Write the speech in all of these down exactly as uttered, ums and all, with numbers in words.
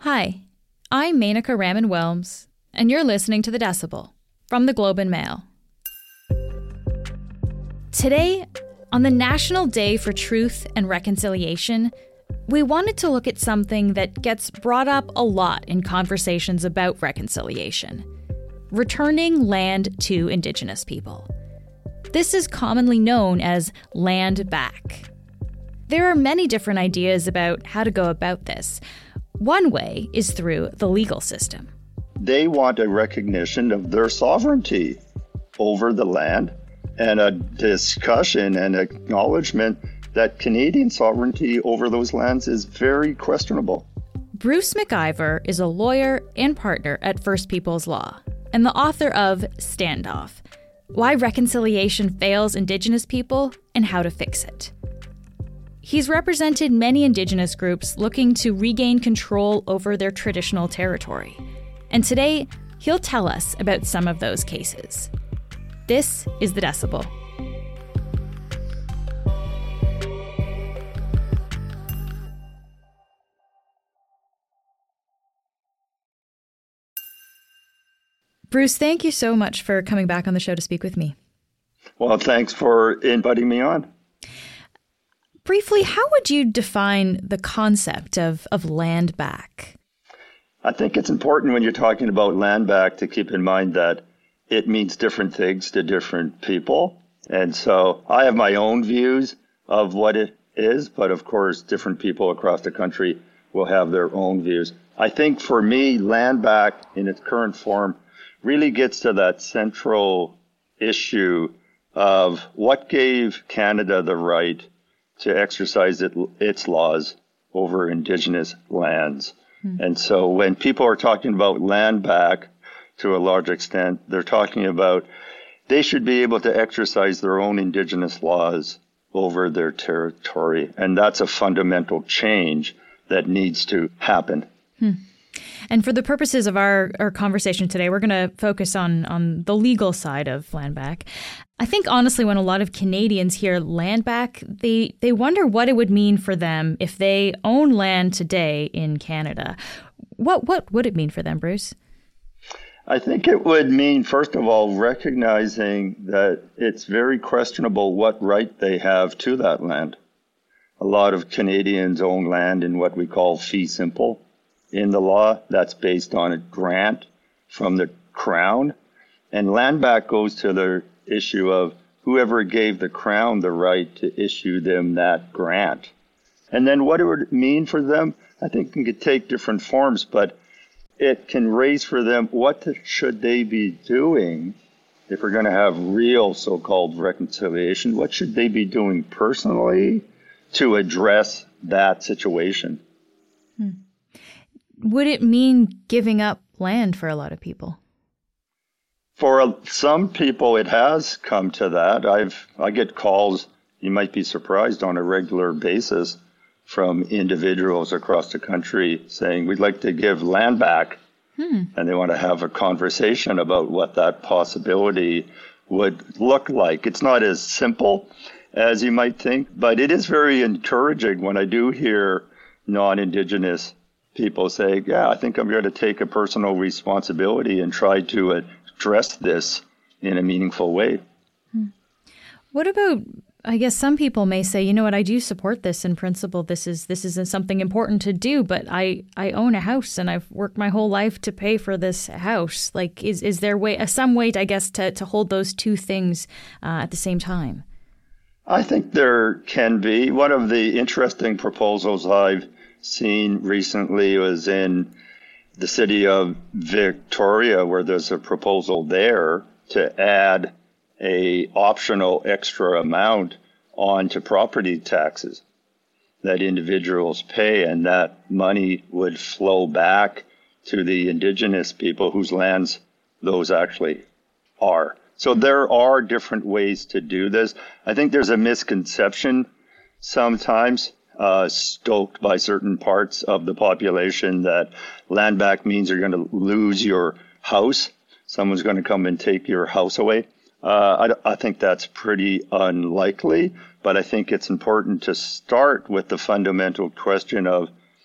Hi, I'm Menaka Raman-Wilms, and you're listening to The Decibel from the Globe and Mail. Today, on the National Day for Truth and Reconciliation, we wanted to look at something that gets brought up a lot in conversations about reconciliation: returning land to Indigenous people. This is commonly known as land back. There are many different ideas about how to go about this. One way is through the legal system. They want a recognition of their sovereignty over the land and a discussion and acknowledgement that Canadian sovereignty over those lands is very questionable. Bruce McIver is a lawyer and partner at First Peoples Law and the author of Standoff: Why Reconciliation Fails Indigenous People and How to Fix It. He's represented many Indigenous groups looking to regain control over their traditional territory. And today, he'll tell us about some of those cases. This is The Decibel. Bruce, thank you so much for coming back on the show to speak with me. Well, thanks for inviting me on. Briefly, how would you define the concept of, of land back? I think it's important when you're talking about land back to keep in mind that it means different things to different people. And so I have my own views of what it is, but of course, different people across the country will have their own views. I think for me, land back in its current form really gets to that central issue of what gave Canada the right to exercise it, its laws over Indigenous lands. Hmm. And so when people are talking about land back, to a large extent, they're talking about they should be able to exercise their own Indigenous laws over their territory. And that's a fundamental change that needs to happen. Hmm. And for the purposes of our, our conversation today, we're going to focus on, on the legal side of land back. I think, honestly, when a lot of Canadians hear land back, they, they wonder what it would mean for them if they own land today in Canada. What what would it mean for them, Bruce? I think it would mean, first of all, recognizing that it's very questionable what right they have to that land. A lot of Canadians own land in what we call fee simple in the law. That's based on a grant from the Crown. And land back goes to the issue of whoever gave the Crown the right to issue them that grant. And then what it would mean for them, I think it could take different forms, but it can raise for them what should they be doing if we're going to have real so-called reconciliation. What should they be doing personally to address that situation? Hmm. Would it mean giving up land for a lot of people? For some people, it has come to that. I've I get calls, you might be surprised, on a regular basis from individuals across the country saying, we'd like to give land back. Hmm. And they want to have a conversation about what that possibility would look like. It's not as simple as you might think, but it is very encouraging when I do hear non-Indigenous people say, yeah, I think I'm going to take a personal responsibility and try to address this in a meaningful way. Hmm. What about, I guess some people may say, you know what, I do support this in principle. This is this is something important to do, but I, I own a house and I've worked my whole life to pay for this house. Like, is, is there way, uh, some way, I guess, to, to hold those two things uh, at the same time? I think there can be. One of the interesting proposals I've seen recently was in the city of Victoria, where there's a proposal there to add a optional extra amount onto property taxes that individuals pay, and that money would flow back to the Indigenous people whose lands those actually are. So there are different ways to do this. I think there's a misconception sometimes uh, stoked by certain parts of the population that land back means you're going to lose your house. Someone's going to come and take your house away. Uh, I, I think that's pretty unlikely, but I think it's important to start with the fundamental question of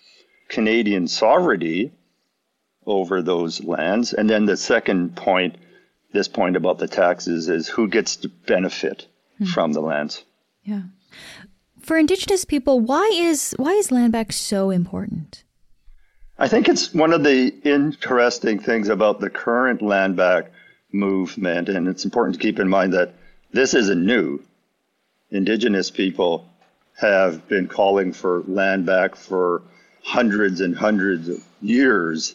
Canadian sovereignty over those lands. And then the second point, this point about the taxes, is who gets to benefit hmm. from the lands. Yeah. For Indigenous people, why is why is land back so important? I think it's one of the interesting things about the current land back movement, and it's important to keep in mind that this isn't new. Indigenous people have been calling for land back for hundreds and hundreds of years.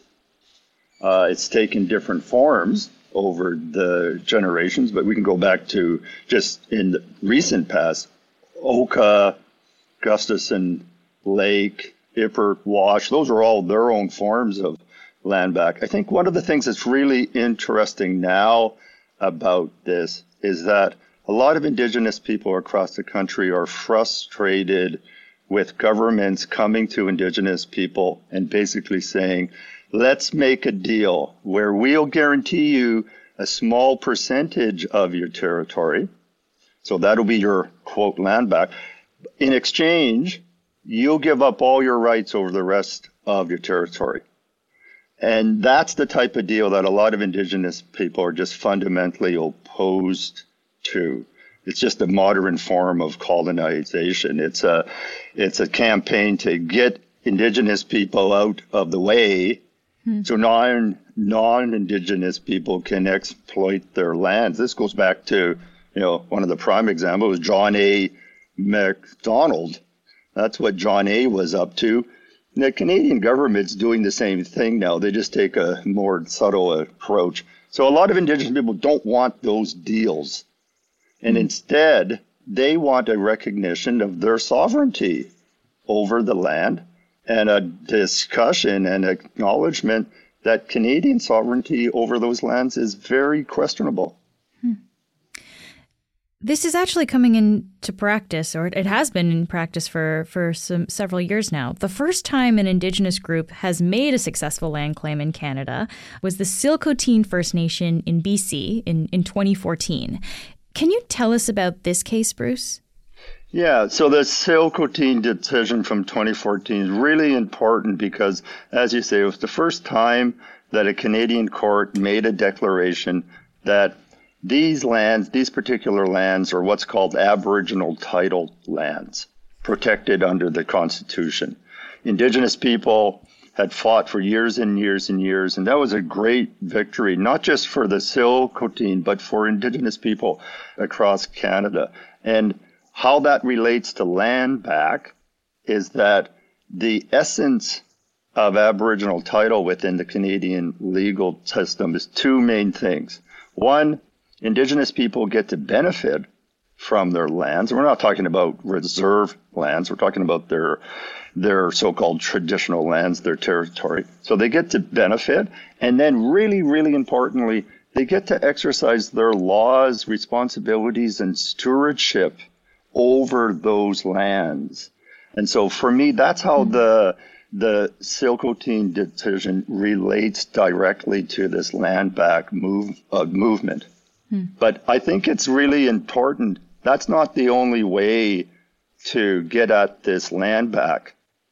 Uh, it's taken different forms over the generations, but we can go back to just in the recent past, Oka, Gustafson Lake, Ipper, Wash, those are all their own forms of land back. I think one of the things that's really interesting now about this is that a lot of Indigenous people across the country are frustrated with governments coming to Indigenous people and basically saying, let's make a deal where we'll guarantee you a small percentage of your territory. So that'll be your, quote, land back. In exchange, you'll give up all your rights over the rest of your territory. And that's the type of deal that a lot of Indigenous people are just fundamentally opposed to. It's just a modern form of colonization. It's a, it's a campaign to get Indigenous people out of the way hmm. so non, non-Indigenous people can exploit their lands. This goes back to, you know, one of the prime examples was John A. Macdonald. That's what John A. was up to. And the Canadian government's doing the same thing now. They just take a more subtle approach. So a lot of Indigenous people don't want those deals. And instead, they want a recognition of their sovereignty over the land and a discussion and acknowledgement that Canadian sovereignty over those lands is very questionable. Hmm. This is actually coming into practice, or it has been in practice for, for some several years now. The first time an Indigenous group has made a successful land claim in Canada was the Tsilhqot'in First Nation in B C in, in twenty fourteen. Can you tell us about this case, Bruce? Yeah, so the Tsilhqot'in decision from twenty fourteen is really important because, as you say, it was the first time that a Canadian court made a declaration that these lands, these particular lands, are what's called Aboriginal title lands, protected under the Constitution. Indigenous people had fought for years and years and years, and that was a great victory, not just for the Tsilhqot'in, but for Indigenous people across Canada. And how that relates to land back is that the essence of Aboriginal title within the Canadian legal system is two main things. One, Indigenous people get to benefit from their lands. We're not talking about reserve lands. We're talking about their their so-called traditional lands, their territory. So they get to benefit. And then really, really importantly, they get to exercise their laws, responsibilities, and stewardship over those lands. And so for me, that's how mm-hmm. the the Tsilhqot'in decision relates directly to this land back move, uh, movement. Hmm. But I think it's really important. That's not the only way to get at this land back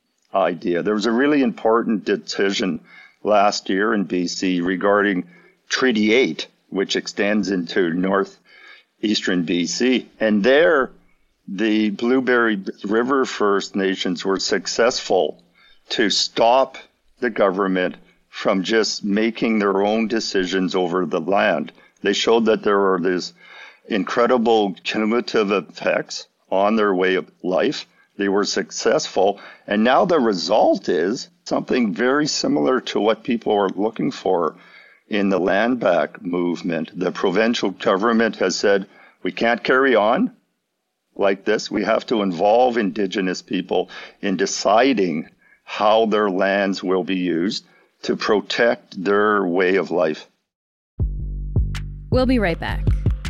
idea. There was a really important decision last year in B C regarding Treaty eight, which extends into northeastern B C. And there, the Blueberry River First Nations were successful to stop the government from just making their own decisions over the land. They showed that there were these incredible cumulative effects on their way of life. They were successful. And now the result is something very similar to what people are looking for in the land back movement. The provincial government has said, we can't carry on like this. We have to involve Indigenous people in deciding how their lands will be used to protect their way of life. We'll be right back.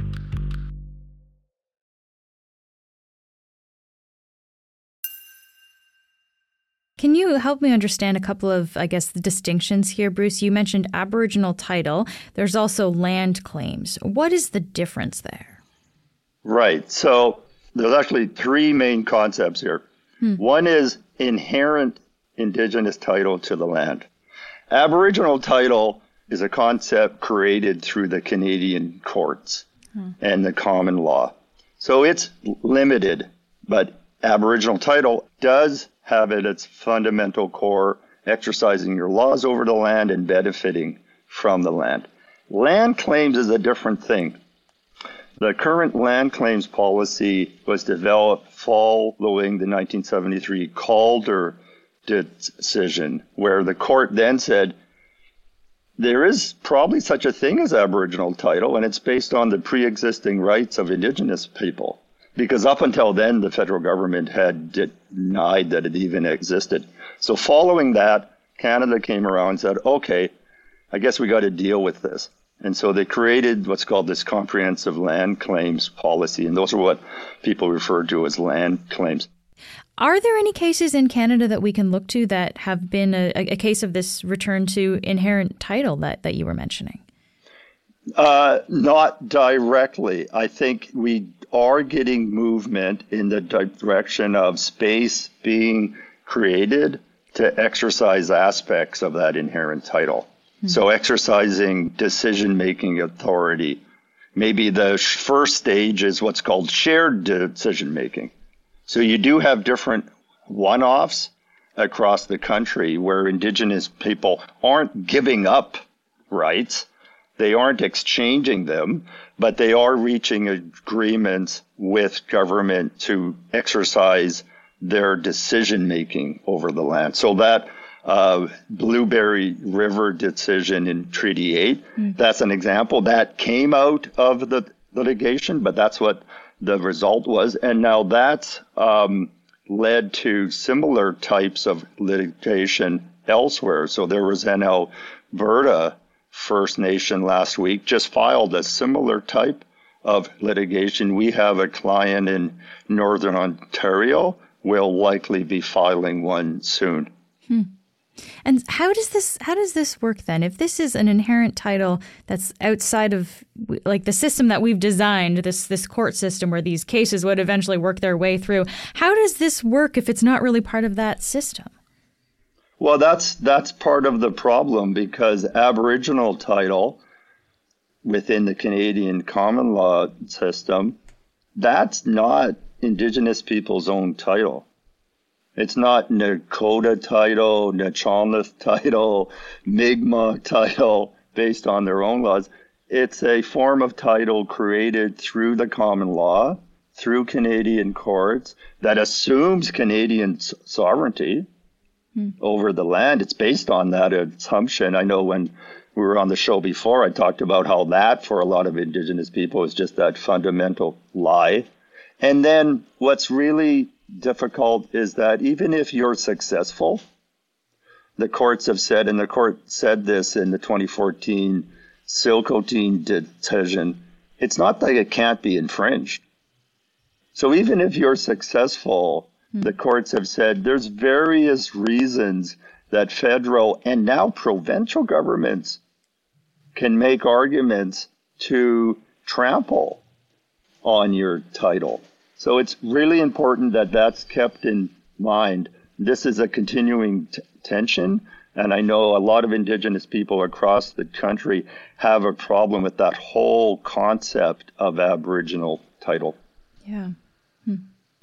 Can you help me understand a couple of, I guess, the distinctions here, Bruce? You mentioned Aboriginal title. There's also land claims. What is the difference there? Right. So there's actually three main concepts here. Hmm. One is inherent Indigenous title to the land. Aboriginal title is a concept created through the Canadian courts hmm. and the common law. So it's limited, but Aboriginal title does have at its fundamental core exercising your laws over the land and benefiting from the land. Land claims is a different thing. The current land claims policy was developed following the nineteen seventy-three Calder decision, where the court then said there is probably such a thing as Aboriginal title, and it's based on the pre-existing rights of Indigenous people. Because up until then, the federal government had denied that it even existed. So following that, Canada came around and said, okay, I guess we got to deal with this. And so they created what's called this comprehensive land claims policy. And those are what people refer to as land claims. Are there any cases in Canada that we can look to that have been a, a case of this return to inherent title that, that you were mentioning? Uh, not directly. I think we are getting movement in the direction of space being created to exercise aspects of that inherent title. Mm-hmm. So exercising decision-making authority. Maybe the first stage is what's called shared decision-making. So you do have different one-offs across the country where Indigenous people aren't giving up rights. They aren't exchanging them, but they are reaching agreements with government to exercise their decision-making over the land. So that uh, Blueberry River decision in Treaty eight, mm. that's an example. That came out of the litigation, but that's what the result was. And now that's um, led to similar types of litigation elsewhere. So there was an Alberta First Nation last week just filed a similar type of litigation. We have a client in Northern Ontario, will likely be filing one soon. Hmm. And how does this how does this work then? If this is an inherent title that's outside of like the system that we've designed, this this court system where these cases would eventually work their way through, how does this work if it's not really part of that system? Well, that's that's part of the problem, because Aboriginal title within the Canadian common law system, that's not Indigenous people's own title. It's not Nakota title, Nachalneth title, Mi'kmaq title based on their own laws. It's a form of title created through the common law, through Canadian courts, that assumes Canadian sovereignty hmm. over the land. It's based on that assumption. I know when we were on the show before, I talked about how that, for a lot of Indigenous people, is just that fundamental lie. And then what's really difficult is that even if you're successful, the courts have said, and the court said this in the twenty fourteen Silcoteen decision, it's not that it can't be infringed. So even if you're successful, hmm. the courts have said there's various reasons that federal and now provincial governments can make arguments to trample on your title. So it's really important that that's kept in mind. This is a continuing t- tension, and I know a lot of Indigenous people across the country have a problem with that whole concept of Aboriginal title. Yeah. Hmm.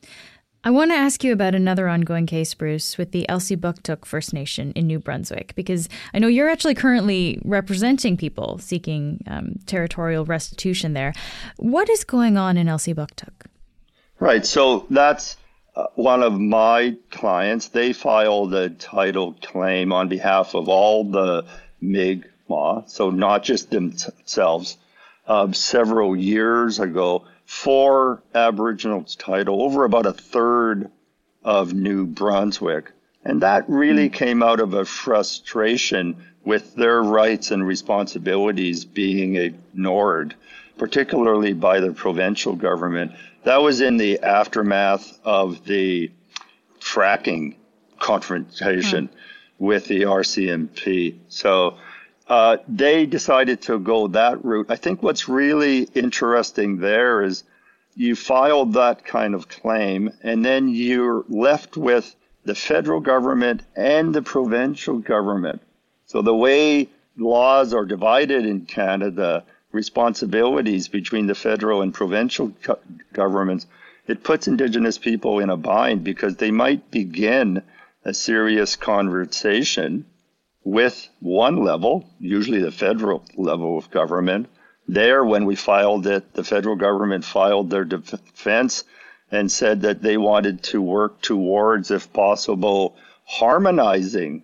I want to ask you about another ongoing case, Bruce, with the Elsipogtog First Nation in New Brunswick, because I know you're actually currently representing people seeking um, territorial restitution there. What is going on in Elsipogtog? Right. So that's uh, one of my clients. They filed a title claim on behalf of all the Mi'kmaq, so not just themselves, uh, several years ago for Aboriginal title over about a third of New Brunswick. And that really mm-hmm. came out of a frustration with their rights and responsibilities being ignored, particularly by the provincial government. That was in the aftermath of the fracking confrontation hmm. with the R C M P. So uh, they decided to go that route. I think what's really interesting there is you filed that kind of claim, and then you're left with the federal government and the provincial government. So the way laws are divided in Canada, responsibilities between the federal and provincial co- governments, it puts Indigenous people in a bind because they might begin a serious conversation with one level, usually the federal level of government. There, when we filed it, the federal government filed their defense and said that they wanted to work towards, if possible, harmonizing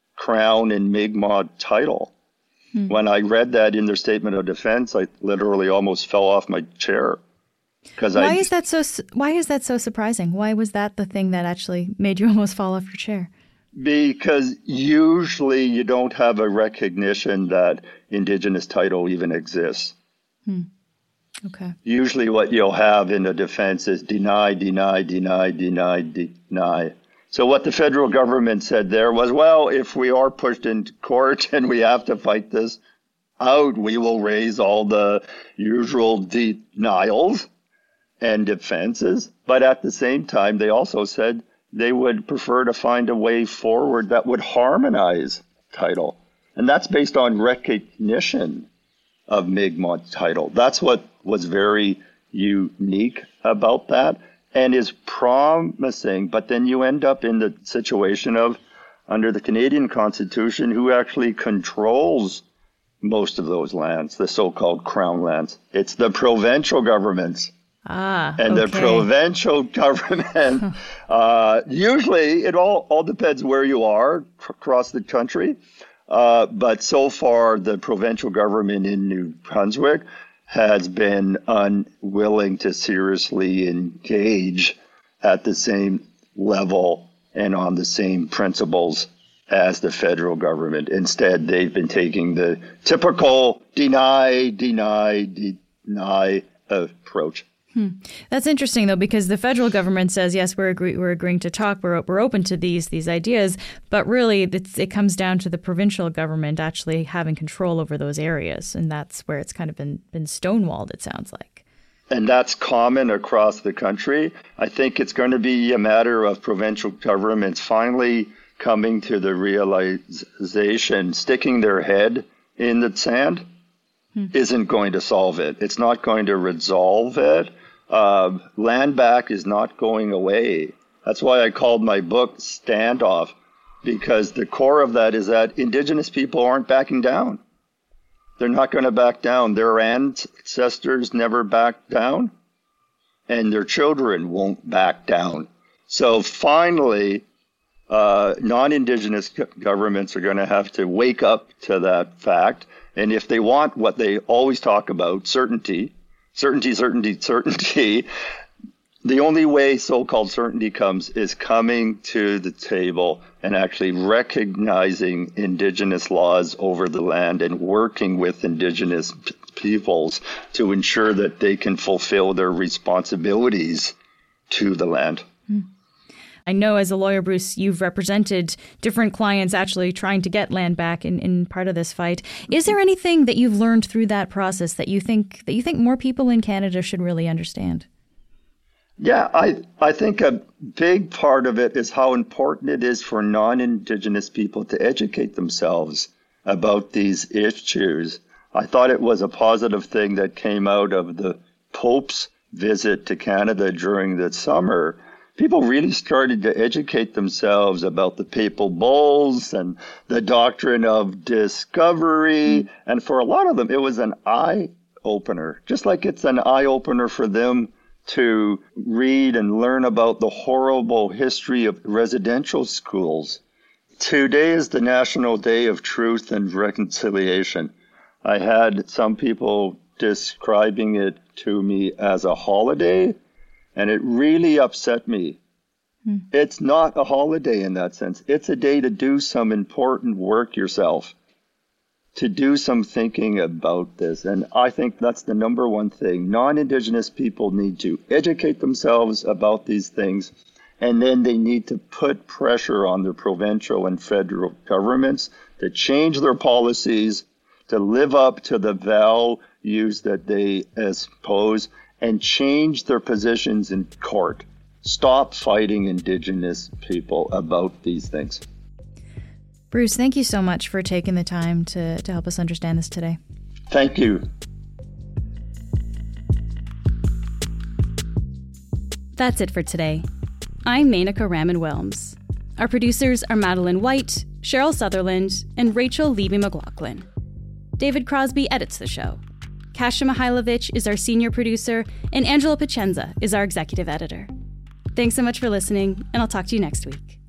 Crown and Mi'kmaq title. Hmm. When I read that in their statement of defense, I literally almost fell off my chair. Why I, is that so? Why is that so surprising? Why was that the thing that actually made you almost fall off your chair? Because usually you don't have a recognition that Indigenous title even exists. Hmm. Okay. Usually what you'll have in the defense is deny, deny, deny, deny, deny. So what the federal government said there was, well, if we are pushed into court and we have to fight this out, we will raise all the usual denials and defenses. But at the same time, they also said they would prefer to find a way forward that would harmonize title. And that's based on recognition of Mi'kmaq title. That's what was very unique about that and is promising. But then you end up in the situation of, under the Canadian Constitution, who actually controls most of those lands, the so-called Crown lands. It's the provincial governments. Ah, and okay. the provincial government, uh, usually it all, all depends where you are c- across the country. Uh, but so far, the provincial government in New Brunswick has been unwilling to seriously engage at the same level and on the same principles as the federal government. Instead, they've been taking the typical deny, deny, deny approach. Hmm. That's interesting, though, because the federal government says, yes, we're agree- we're agreeing to talk, we're we're open to these these ideas, but really it's, it comes down to the provincial government actually having control over those areas, and that's where it's kind of been been stonewalled, it sounds like. And that's common across the country. I think it's going to be a matter of provincial governments finally coming to the realization, sticking their head in the sand hmm. isn't going to solve it. It's not going to resolve it. Uh, land back is not going away. That's why I called my book Standoff, because the core of that is that Indigenous people aren't backing down. They're not going to back down. Their ancestors never backed down, and their children won't back down. So finally, uh, non-Indigenous governments are going to have to wake up to that fact. And if they want what they always talk about, certainty, certainty, certainty, certainty, the only way so-called certainty comes is coming to the table and actually recognizing Indigenous laws over the land and working with Indigenous p- peoples to ensure that they can fulfill their responsibilities to the land. Mm. I know as a lawyer, Bruce, you've represented different clients actually trying to get land back in, in part of this fight. Is there anything that you've learned through that process that you think that you think more people in Canada should really understand? Yeah, I, I think a big part of it is how important it is for non-Indigenous people to educate themselves about these issues. I thought it was a positive thing that came out of the Pope's visit to Canada during the summer. People really started to educate themselves about the papal bulls and the doctrine of discovery. And for a lot of them, it was an eye-opener, just like it's an eye-opener for them to read and learn about the horrible history of residential schools. Today is the National Day of Truth and Reconciliation. I had some people describing it to me as a holiday, and it really upset me. Hmm. It's not a holiday in that sense. It's a day to do some important work yourself, to do some thinking about this. And I think that's the number one thing. Non-Indigenous people need to educate themselves about these things, and then they need to put pressure on the provincial and federal governments to change their policies, to live up to the values that they espouse, and change their positions in court. stop fighting Indigenous people about these things. Bruce, thank you so much for taking the time to, to help us understand this today. Thank you. That's it for today. I'm Menaka Raman-Wilms. Our producers are Madeline White, Cheryl Sutherland, and Rachel Levy-McLaughlin. David Crosby edits the show. Kasia Mihailovich is our senior producer, and Angela Pacenza is our executive editor. Thanks so much for listening, and I'll talk to you next week.